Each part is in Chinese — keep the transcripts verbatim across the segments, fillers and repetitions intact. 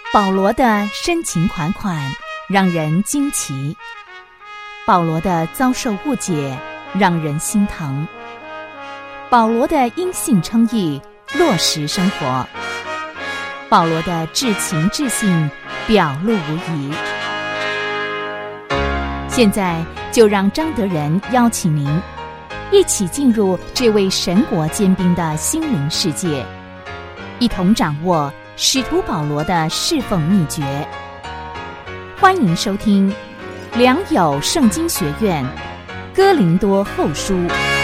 保罗的深情款款让人惊奇，保罗的遭受误解让人心疼，保罗的因信称义落实生活，保罗的至情至性表露无遗。现在就让张德仁邀请您一起进入这位神国坚兵的心灵世界，一同掌握使徒保罗的侍奉秘诀。欢迎收听良友圣经学院哥林多后书。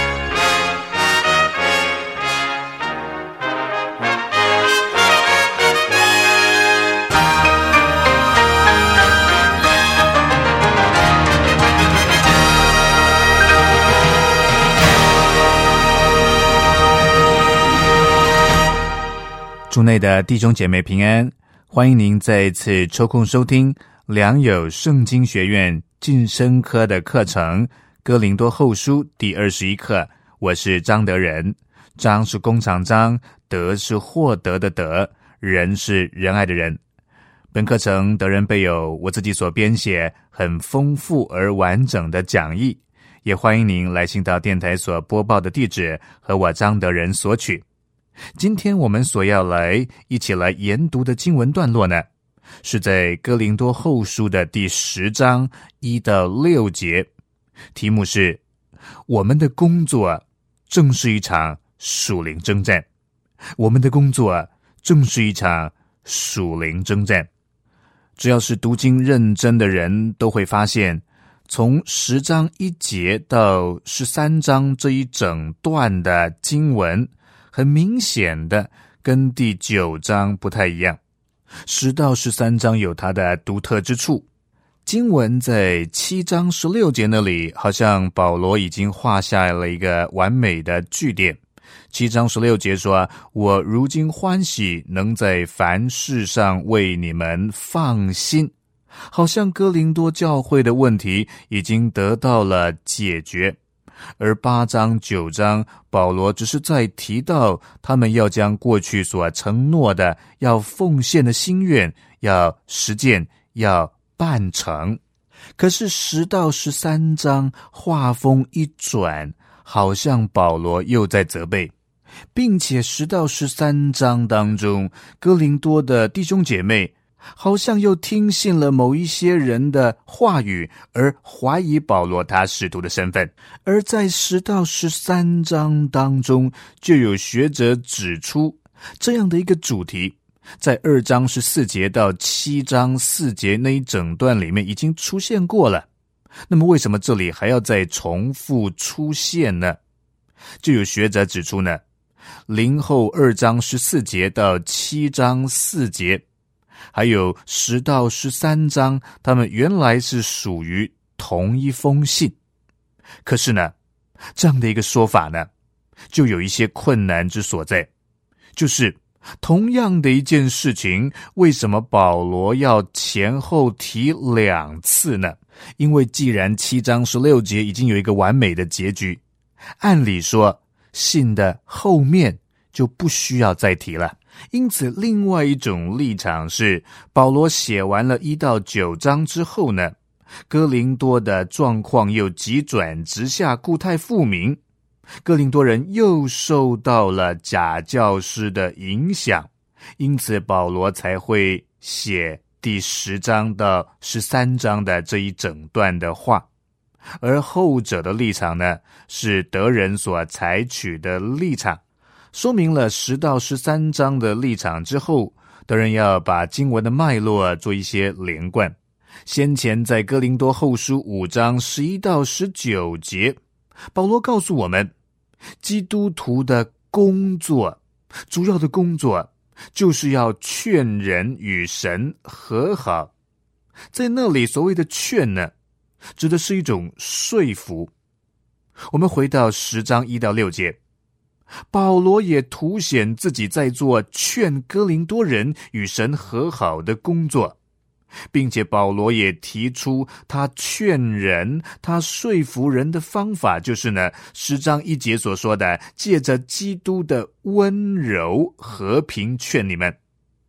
主内的弟兄姐妹平安，欢迎您再一次抽空收听良友圣经学院晋升科的课程哥林多后书第二十一课。我是张德仁，张是工厂张，德是获得的德，仁是仁爱的仁。本课程德仁备有我自己所编写很丰富而完整的讲义，也欢迎您来信到电台所播报的地址和我张德仁索取。今天我们所要来一起来研读的经文段落呢，是在哥林多后书的第十章一到六节，题目是我们的工作正是一场属灵征战。我们的工作正是一场属灵征战。只要是读经认真的人都会发现，从十章一节到十三章这一整段的经文很明显的跟第九章不太一样，十到十三章有它的独特之处。经文在七章十六节那里，好像保罗已经画下了一个完美的句点。七章十六节说，我如今欢喜能在凡事上为你们放心，好像哥林多教会的问题已经得到了解决。而八章九章保罗只是在提到他们要将过去所承诺的要奉献的心愿要实践要办成。可是十到十三章话锋一转，好像保罗又在责备，并且十到十三章当中哥林多的弟兄姐妹好像又听信了某一些人的话语，而怀疑保罗他使徒的身份。而在十到十三章当中，就有学者指出这样的一个主题，在二章十四节到七章四节那一整段里面已经出现过了。那么为什么这里还要再重复出现呢？就有学者指出呢，零后二章十四节到七章四节还有十到十三章，他们原来是属于同一封信。可是呢，这样的一个说法呢，就有一些困难之所在。就是同样的一件事情，为什么保罗要前后提两次呢？因为既然七章十六节已经有一个完美的结局，按理说信的后面就不需要再提了。因此另外一种立场是，保罗写完了一到九章之后呢，哥林多的状况又急转直下，故态复明，哥林多人又受到了假教师的影响，因此保罗才会写第十章到十三章的这一整段的话。而后者的立场呢，是德仁所采取的立场。说明了十到十三章的立场之后，德仁要把经文的脉络做一些连贯。先前在哥林多后书五章十一到十九节，保罗告诉我们，基督徒的工作，主要的工作就是要劝人与神和好。在那里所谓的劝呢，指的是一种说服。我们回到十章一到六节，保罗也凸显自己在做劝哥林多人与神和好的工作，并且保罗也提出他劝人他说服人的方法，就是呢十章一节所说的，借着基督的温柔和平劝你们。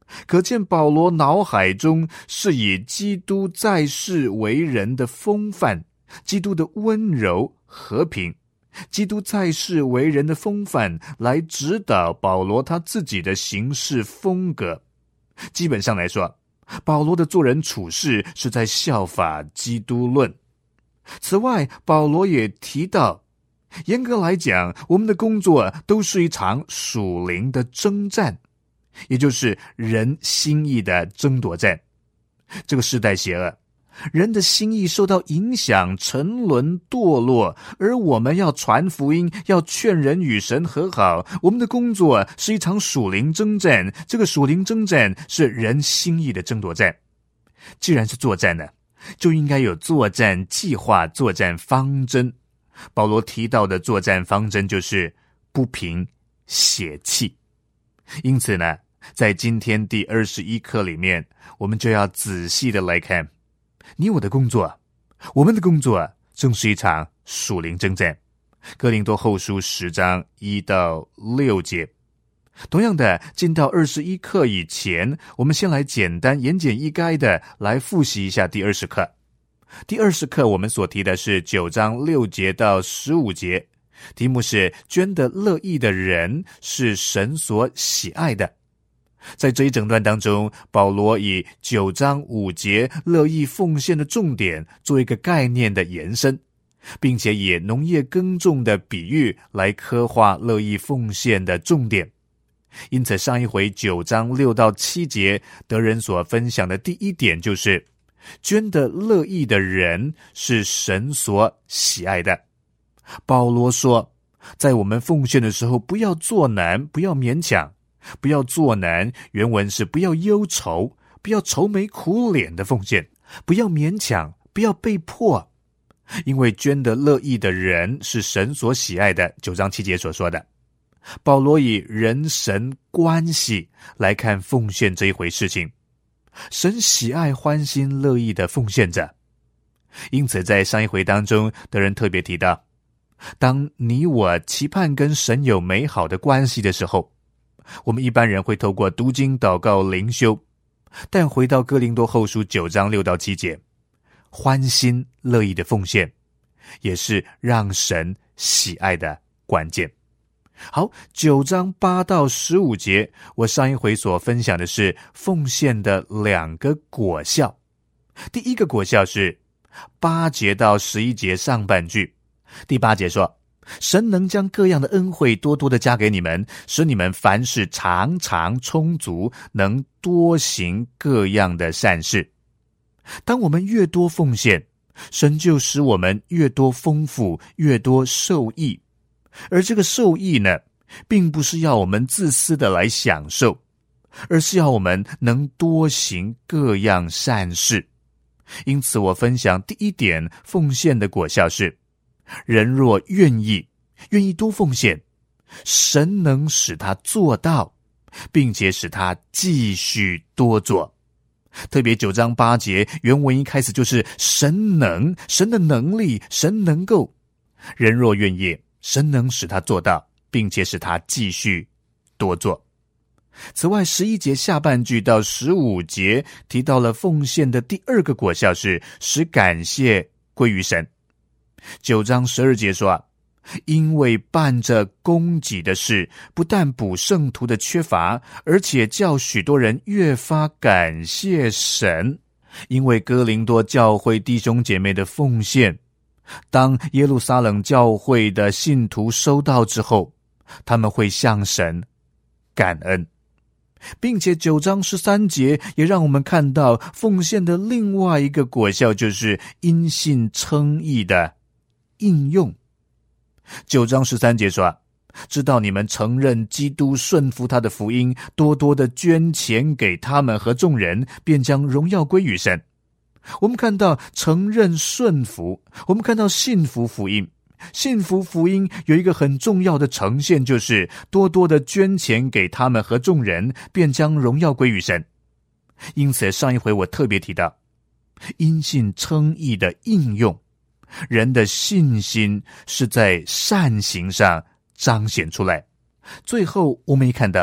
可见保罗脑海中是以基督在世为人的风范，基督的温柔和平，基督在世为人的风范来指导保罗他自己的行事风格。基本上来说，保罗的做人处事是在效法基督论。此外，保罗也提到，严格来讲，我们的工作都是一场属灵的征战，也就是人心意的争夺战。这个世代邪恶，人的心意受到影响，沉沦堕落，而我们要传福音，要劝人与神和好。我们的工作是一场属灵征战，这个属灵征战是人心意的争夺战。既然是作战呢，就应该有作战计划、作战方针。保罗提到的作战方针就是不凭血气。因此呢，在今天第二十一课里面，我们就要仔细的来看，你我的工作，我们的工作正是一场属灵征战。哥林多后书十章一到六节。同样的，进到二十一课以前，我们先来简单言简意赅的来复习一下第二十课。第二十课我们所提的是九章六节到十五节，题目是捐得乐意的人是神所喜爱的。在这一整段当中，保罗以九章五节乐意奉献的重点做一个概念的延伸，并且以农业耕种的比喻来刻画乐意奉献的重点。因此上一回九章六到七节得人所分享的第一点就是捐得乐意的人是神所喜爱的。保罗说，在我们奉献的时候，不要作难，不要勉强。不要作难，原文是不要忧愁，不要愁眉苦脸的奉献，不要勉强，不要被迫。因为捐得乐意的人是神所喜爱的，九章七节所说的。保罗以人神关系来看奉献这一回事情，神喜爱欢心乐意的奉献者。因此在上一回当中，的人特别提到，当你我期盼跟神有美好的关系的时候，我们一般人会透过读经、祷告、灵修，但回到哥林多后书九章六到七节，欢心乐意的奉献也是让神喜爱的关键。好，九章八到十五节，我上一回所分享的是奉献的两个果效。第一个果效是八节到十一节上半句。第八节说，神能将各样的恩惠多多的加给你们，使你们凡事常常充足，能多行各样的善事。当我们越多奉献，神就使我们越多丰富，越多受益。而这个受益呢，并不是要我们自私的来享受，而是要我们能多行各样善事。因此我分享第一点奉献的果效是，人若愿意愿意多奉献，神能使他做到，并且使他继续多做。特别九章八节原文一开始就是神能，神的能力，神能够，人若愿意，神能使他做到，并且使他继续多做。此外，十一节下半句到十五节提到了奉献的第二个果效是使感谢归于神。九章十二节说，因为办着供给的事，不但补圣徒的缺乏，而且叫许多人越发感谢神。因为哥林多教会弟兄姐妹的奉献，当耶路撒冷教会的信徒收到之后，他们会向神感恩。并且九章十三节也让我们看到奉献的另外一个果效，就是因信称义的应用。九章十三节说，知道你们承认基督，顺服他的福音，多多的捐钱给他们和众人，便将荣耀归于神。我们看到承认顺服，我们看到信服福音。信服福音有一个很重要的呈现，就是多多的捐钱给他们和众人，便将荣耀归于神。因此上一回我特别提到因信称义的应用，人的信心是在善行上彰显出来。最后我们也看到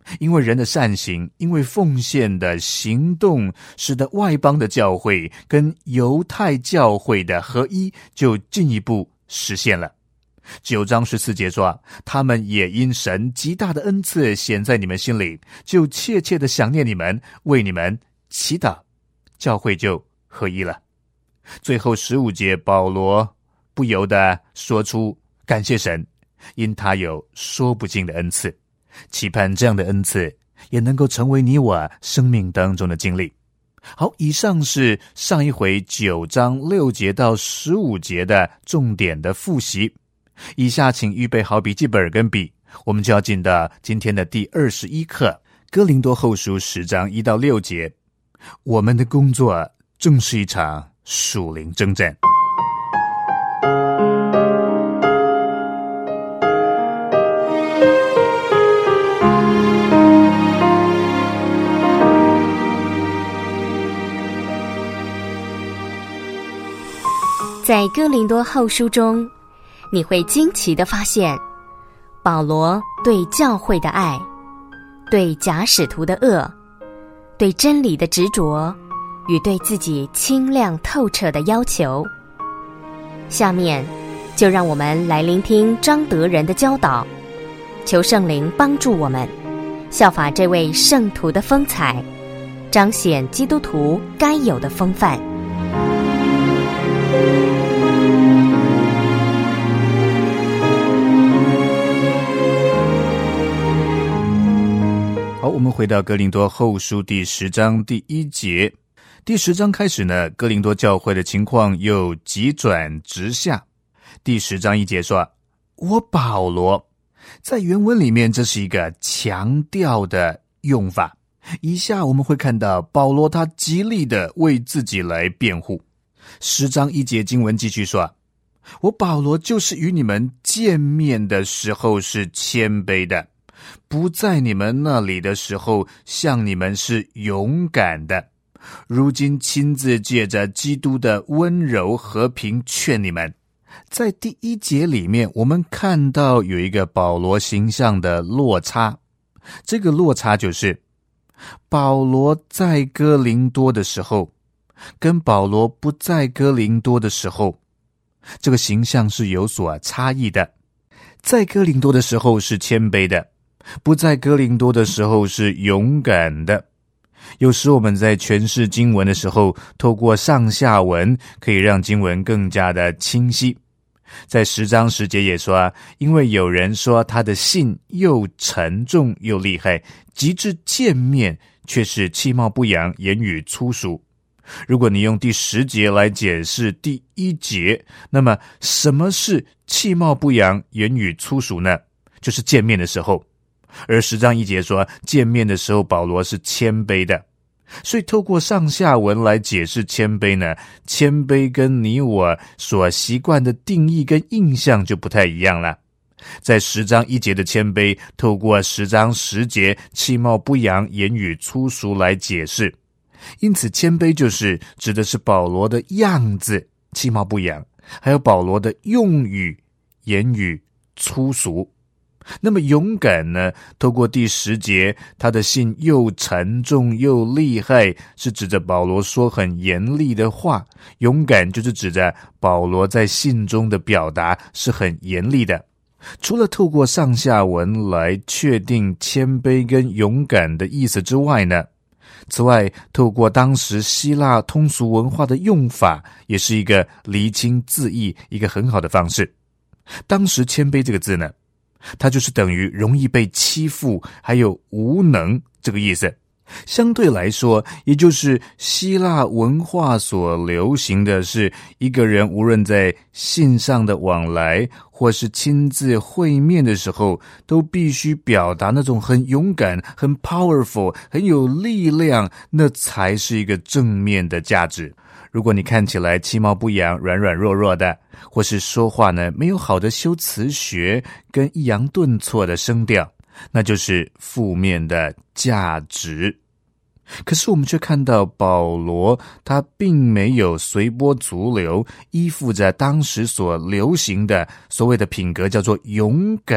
因为人的善行，因为奉献的行动，使得外邦的教会跟犹太教会的合一就进一步实现了。九章十四节说，他们也因神极大的恩赐显在你们心里，就切切的想念你们，为你们祈祷，教会就合一了。最后十五节，保罗不由得说出感谢神，因他有说不尽的恩赐，期盼这样的恩赐也能够成为你我生命当中的经历。好，以上是上一回九章六节到十五节的重点的复习。以下请预备好笔记本跟笔，我们就要进到今天的第二十一课，哥林多后书十章一到六节。我们的工作正是一场属灵征战。 在哥林多后书中，你会惊奇地发现，保罗对教会的爱，对假使徒的恶，对真理的执着，与对自己清亮透彻的要求。下面就让我们来聆听张德仁的教导，求圣灵帮助我们效法这位圣徒的风采，彰显基督徒该有的风范。 好，我们回到哥林多后书第十章第一节。第十章开始呢，哥林多教会的情况又急转直下。第十章一节说，我保罗，在原文里面这是一个强调的用法。以下我们会看到保罗他极力的为自己来辩护。十章一节经文继续说，我保罗就是与你们见面的时候是谦卑的，不在你们那里的时候向你们是勇敢的，如今亲自借着基督的温柔和平劝你们。在第一节里面，我们看到有一个保罗形象的落差，这个落差就是保罗在哥林多的时候跟保罗不在哥林多的时候，这个形象是有所差异的。在哥林多的时候是谦卑的，不在哥林多的时候是勇敢的。有时我们在诠释经文的时候，透过上下文可以让经文更加的清晰。在十章十节也说，因为有人说他的信又沉重又厉害，及至见面却是其貌不扬，言语粗俗。如果你用第十节来解释第一节，那么什么是其貌不扬，言语粗俗呢？就是见面的时候。而十章一节说，见面的时候保罗是谦卑的。所以透过上下文来解释谦卑呢，谦卑跟你我所习惯的定义跟印象就不太一样了。在十章一节的谦卑，透过十章十节其貌不扬，言语粗俗来解释。因此谦卑就是指的是保罗的样子其貌不扬，还有保罗的用语言语粗俗。那么勇敢呢，透过第十节，他的信又沉重又厉害，是指着保罗说很严厉的话。勇敢就是指着保罗在信中的表达是很严厉的。除了透过上下文来确定谦卑跟勇敢的意思之外呢，此外透过当时希腊通俗文化的用法，也是一个厘清字义一个很好的方式。当时谦卑这个字呢，它就是等于容易被欺负还有无能这个意思。相对来说，也就是希腊文化所流行的是，一个人无论在信上的往来或是亲自会面的时候，都必须表达那种很勇敢很 powerful 很有力量，那才是一个正面的价值。如果你看起来其貌不扬软软弱弱的，或是说话呢没有好的修辞学跟抑扬顿挫的声调，那就是负面的价值。可是我们却看到保罗他并没有随波逐流，依附着当时所流行的所谓的品格叫做勇敢，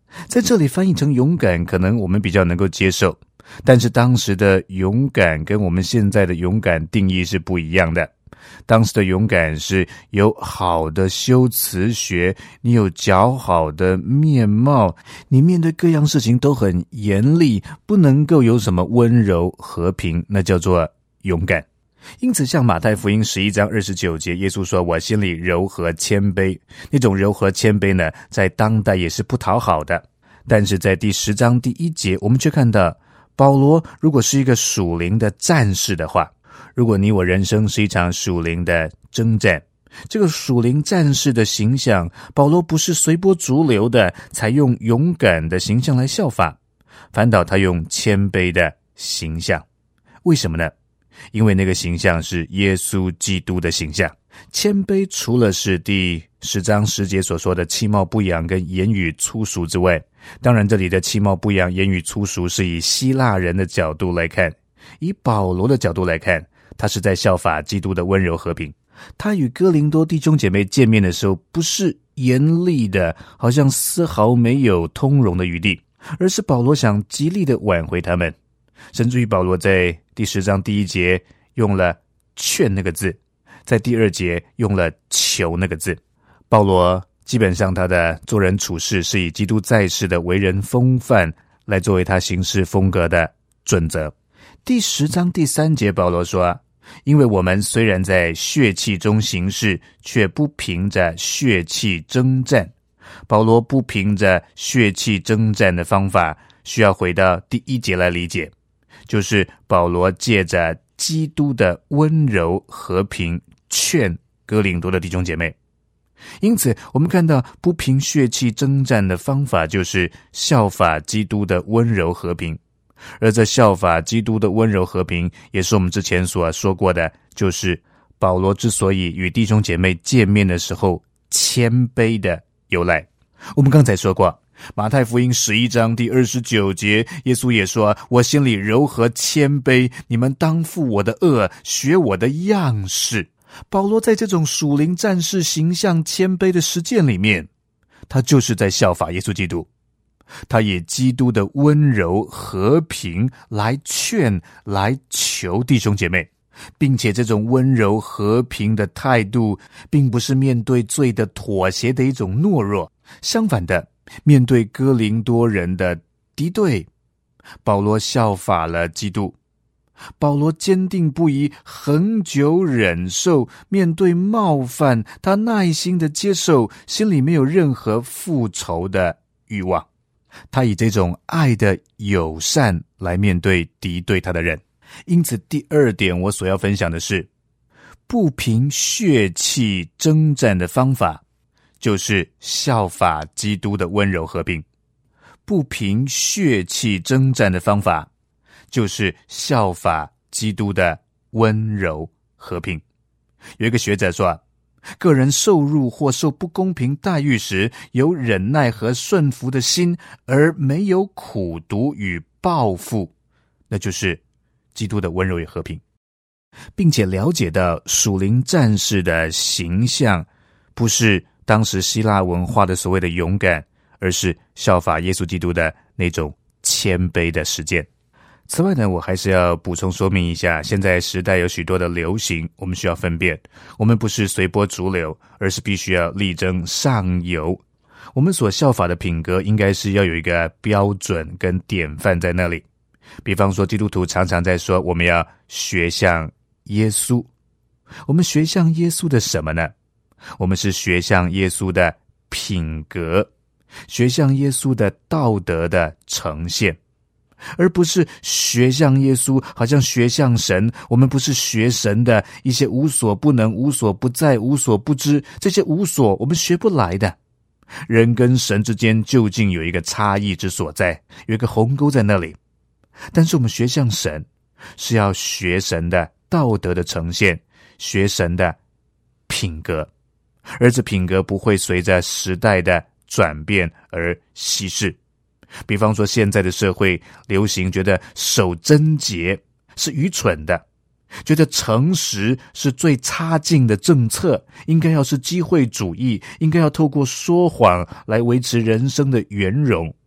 在这里翻译成勇敢，可能我们比较能够接受，但是当时的勇敢跟我们现在的勇敢定义是不一样的。当时的勇敢是有好的修辞学，你有姣好的面貌，你面对各样事情都很严厉，不能够有什么温柔和平，那叫做勇敢。因此像马太福音十一章二十九节，耶稣说我心里柔和谦卑，那种柔和谦卑呢，在当代也是不讨好的。但是在第十章第一节，我们却看到保罗如果是一个属灵的战士的话，如果你我人生是一场属灵的征战，这个属灵战士的形象，保罗不是随波逐流的采用勇敢的形象来效法，反倒他用谦卑的形象。为什么呢？因为那个形象是耶稣基督的形象。谦卑除了是第十章十节所说的其貌不扬跟言语粗俗之外，当然这里的其貌不扬言语粗俗是以希腊人的角度来看，以保罗的角度来看，他是在效法基督的温柔和平。他与哥林多弟兄姐妹见面的时候，不是严厉的，好像丝毫没有通融的余地，而是保罗想极力的挽回他们。甚至于保罗在第十章第一节用了劝那个字，在第二节用了求那个字。保罗基本上他的做人处事是以基督在世的为人风范来作为他行事风格的准则。第十章第三节保罗说，因为我们虽然在血气中行事，却不凭着血气征战。保罗不凭着血气征战的方法，需要回到第一节来理解，就是保罗借着基督的温柔和平劝哥林多的弟兄姐妹。因此我们看到不凭血气征战的方法，就是效法基督的温柔和平。而这效法基督的温柔和平，也是我们之前所说过的，就是保罗之所以与弟兄姐妹见面的时候谦卑的由来。我们刚才说过，马太福音十一章第二十九节，耶稣也说我心里柔和谦卑，你们当负我的恶，学我的样式。保罗在这种属灵战士形象谦卑的实践里面，他就是在效法耶稣基督，他以基督的温柔和平来劝来求弟兄姐妹，并且这种温柔和平的态度并不是面对罪的妥协的一种懦弱，相反的，面对哥林多人的敌对，保罗效法了基督。保罗坚定不移，恒久忍受，面对冒犯，他耐心的接受，心里没有任何复仇的欲望。他以这种爱的友善来面对敌对他的人。因此第二点我所要分享的是，不凭血气征战的方法，就是效法基督的温柔和平。不凭血气征战的方法，就是效法基督的温柔和平。有一个学者说，个人受辱或受不公平待遇时，有忍耐和顺服的心，而没有苦毒与报复，那就是基督的温柔与和平。并且了解到属灵战士的形象，不是当时希腊文化的所谓的勇敢，而是效法耶稣基督的那种谦卑的实践。此外呢，我还是要补充说明一下，现在时代有许多的流行，我们需要分辨，我们不是随波逐流，而是必须要力争上游。我们所效法的品格应该是要有一个标准跟典范在那里。比方说基督徒常常在说我们要学像耶稣，我们学像耶稣的什么呢？我们是学像耶稣的品格，学像耶稣的道德的呈现，而不是学像耶稣好像学像神。我们不是学神的一些无所不能、无所不在、无所不知，这些无所我们学不来的。人跟神之间究竟有一个差异之所在，有一个鸿沟在那里。但是我们学像神，是要学神的道德的呈现，学神的品格，而这品格不会随着时代的转变而稀释。比方说现在的社会流行觉得守贞洁是愚蠢的，觉得诚实是最差劲的政策，应该要是机会主义，应该要透过说谎来维持人生的圆融。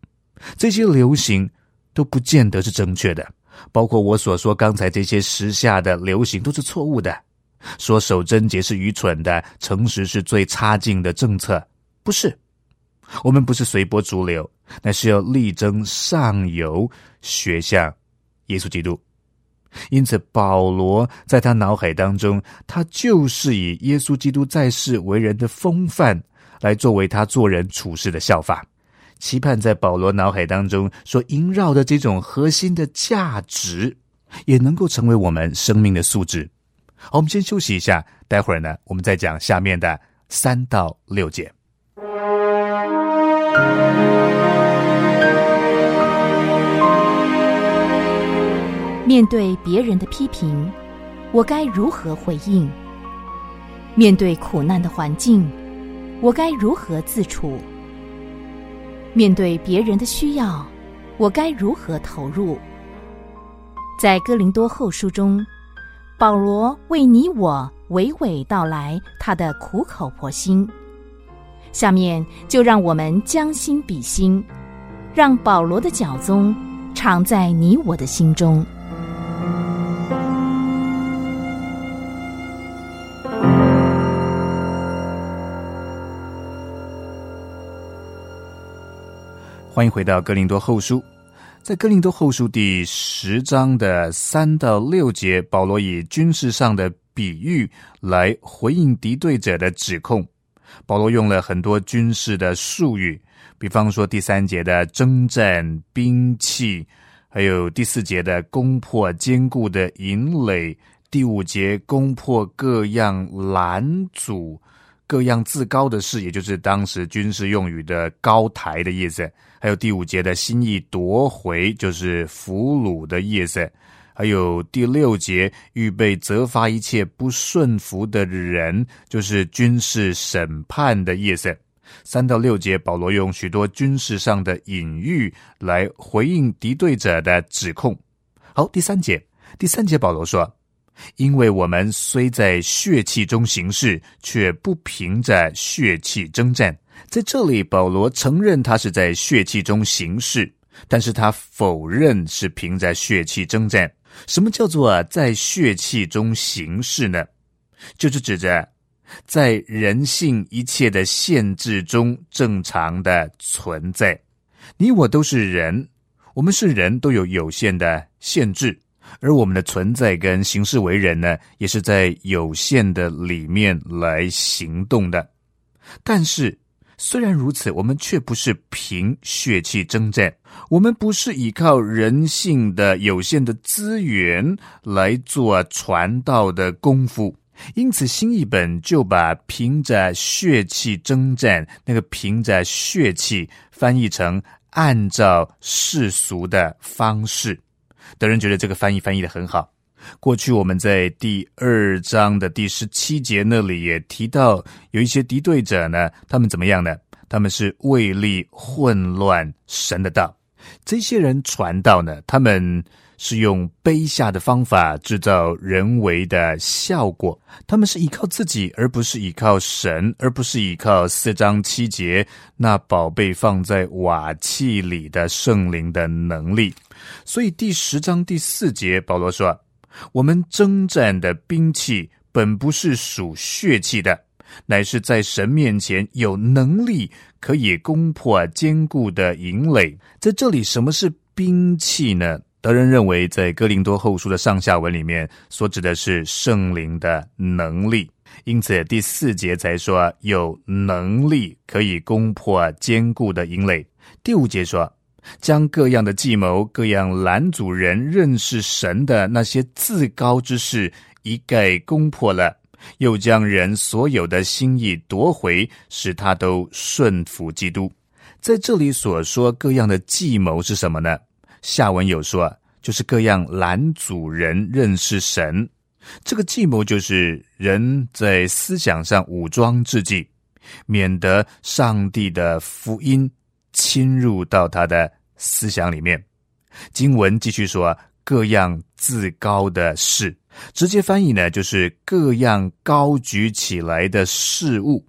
这些流行都不见得是正确的，包括我所说刚才这些时下的流行都是错误的。说守贞洁是愚蠢的，诚实是最差劲的政策，不是。我们不是随波逐流，乃是要力争上游，学像耶稣基督。因此保罗在他脑海当中，他就是以耶稣基督在世为人的风范来作为他做人处事的效法，期盼在保罗脑海当中所萦绕的这种核心的价值也能够成为我们生命的素质。好，我们先休息一下，待会儿呢我们再讲下面的三到六节。 面对别人的批评，我该如何回应？面对苦难的环境，我该如何自处？面对别人的需要，我该如何投入？在哥林多后书中，保罗为你我娓娓道来他的苦口婆心。下面就让我们将心比心，让保罗的教宗常在你我的心中。 欢迎回到哥林多后书。在哥林多后书第十章的三到六节，保罗以军事上的比喻来回应敌对者的指控。保罗用了很多军事的术语，比方说第三节的征战兵器，还有第四节的攻破坚固的营垒，第五节攻破各样拦阻，各样自高的事，也就是当时军事用语的高台的意思。还有第五节的心意夺回，就是俘虏的意思。还有第六节预备责罚一切不顺服的人，就是军事审判的意思。三到六节保罗用许多军事上的隐喻来回应敌对者的指控。好，第三节第三节保罗说，因为我们虽在血气中行事，却不凭着血气征战。在这里保罗承认他是在血气中行事，但是他否认是凭着血气征战。什么叫做、啊、在血气中行事呢？就是指着在人性一切的限制中正常的存在。你我都是人，我们是人，都有有限的限制，而我们的存在跟行事为人呢，也是在有限的里面来行动的。但是虽然如此，我们却不是凭血气征战，我们不是依靠人性的有限的资源来做传道的功夫。因此新译本就把凭着血气征战，那个凭着血气翻译成按照世俗的方式。德仁觉得这个翻译翻译得很好。过去我们在第二章的第十七节那里也提到，有一些敌对者呢，他们怎么样呢？他们是为利混乱神的道。这些人传道呢，他们是用卑下的方法制造人为的效果，他们是依靠自己，而不是依靠神，而不是依靠四章七节那宝贝放在瓦器里的圣灵的能力。所以第十章第四节保罗说，我们征战的兵器本不是属血气的，乃是在神面前有能力可以攻破坚固的营垒。在这里什么是兵器呢？德仁认为在哥林多后书的上下文里面所指的是圣灵的能力，因此第四节才说有能力可以攻破坚固的营垒。第五节说，将各样的计谋，各样拦阻人认识神的那些自高之事一概攻破了，又将人所有的心意夺回，使他都顺服基督。在这里所说各样的计谋是什么呢？下文有说，就是各样拦阻人认识神。这个计谋就是人在思想上武装自己，免得上帝的福音侵入到他的思想里面。经文继续说，各样自高的事，直接翻译呢，就是各样高举起来的事物。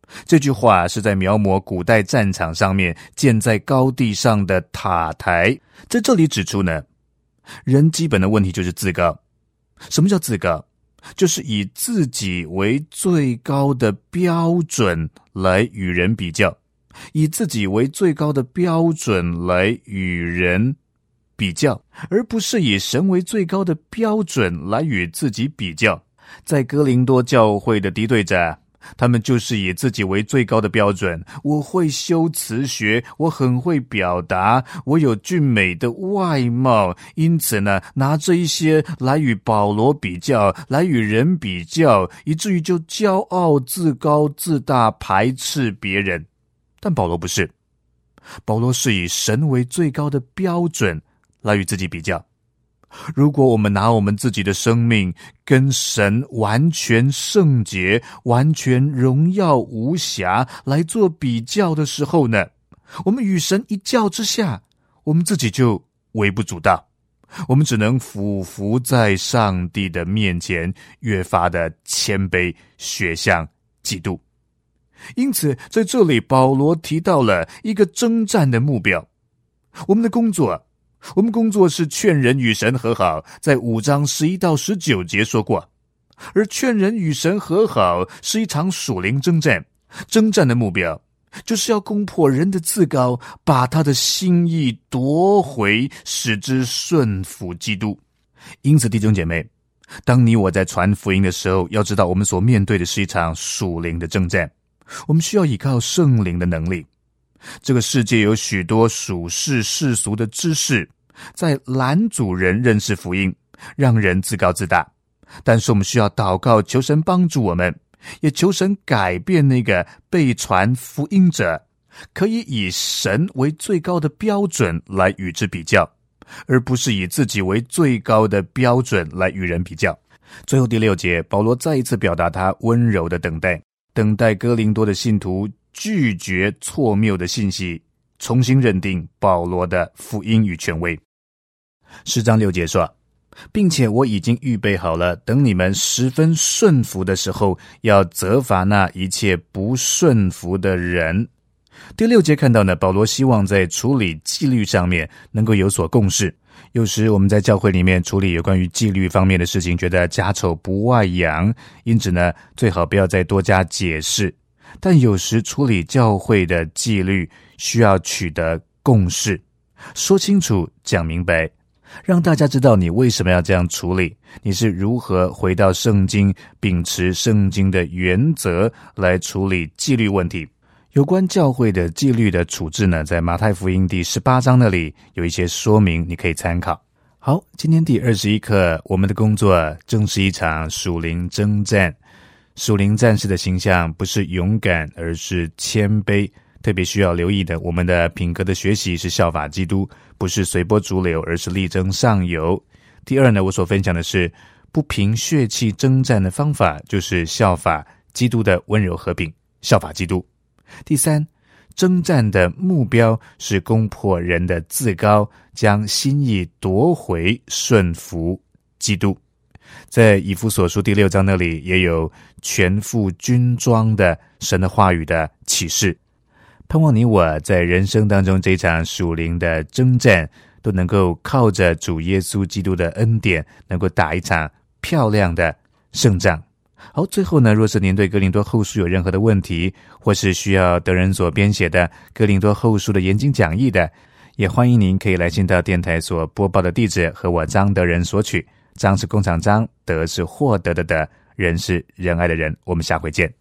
这句话是在描摹古代战场上面建在高地上的塔台。在这里指出呢，人基本的问题就是自高。什么叫自高？就是以自己为最高的标准来与人比较，以自己为最高的标准来与人比较，而不是以神为最高的标准来与自己比较。在哥林多教会的敌对者，他们就是以自己为最高的标准。我会修辞学，我很会表达，我有俊美的外貌，因此呢，拿这一些来与保罗比较，来与人比较，以至于就骄傲、自高、自大，排斥别人。但保罗不是，保罗是以神为最高的标准来与自己比较。如果我们拿我们自己的生命跟神完全圣洁、完全荣耀无瑕来做比较的时候呢，我们与神一较之下，我们自己就微不足道，我们只能俯伏在上帝的面前，越发的谦卑，学像基督。因此在这里保罗提到了一个征战的目标。我们的工作我们工作是劝人与神和好，在五章十一到十九节说过。而劝人与神和好是一场属灵征战，征战的目标就是要攻破人的自高，把他的心意夺回，使之顺服基督。因此弟兄姐妹，当你我在传福音的时候，要知道我们所面对的是一场属灵的征战，我们需要依靠圣灵的能力。这个世界有许多属世世俗的知识，在拦阻人认识福音，让人自高自大。但是我们需要祷告，求神帮助我们，也求神改变那个被传福音者，可以以神为最高的标准来与之比较，而不是以自己为最高的标准来与人比较。最后第六节，保罗再一次表达他温柔的等待，等待哥林多的信徒拒绝错谬的信息，重新认定保罗的福音与权威。十章六节说，并且我已经预备好了，等你们十分顺服的时候，要责罚那一切不顺服的人。第六节看到呢，保罗希望在处理纪律上面能够有所共识。有时我们在教会里面处理有关于纪律方面的事情，觉得家丑不外扬，因此呢，最好不要再多加解释。但有时处理教会的纪律需要取得共识，说清楚，讲明白，让大家知道你为什么要这样处理，你是如何回到圣经，秉持圣经的原则来处理纪律问题。有关教会的纪律的处置呢，在马太福音第十八章那里有一些说明，你可以参考。好，今天第二十一课，我们的工作正是一场属灵征战。属灵战士的形象不是勇敢，而是谦卑。特别需要留意的，我们的品格的学习是效法基督，不是随波逐流，而是力争上游。第二呢，我所分享的是不凭血气征战的方法，就是效法基督的温柔和平，效法基督。第三，征战的目标是攻破人的自高，将心意夺回，顺服基督。在以弗所书第六章那里也有全副军装的神的话语的启示。盼望你我在人生当中这场属灵的征战，都能够靠着主耶稣基督的恩典，能够打一场漂亮的胜仗。好，最后呢，若是您对哥林多后书有任何的问题，或是需要德人所编写的哥林多后书的研经讲义的，也欢迎您可以来信到电台所播报的地址，和我张德仁索取。张是工厂张，德是获得的德，仁是仁爱的仁。我们下回见。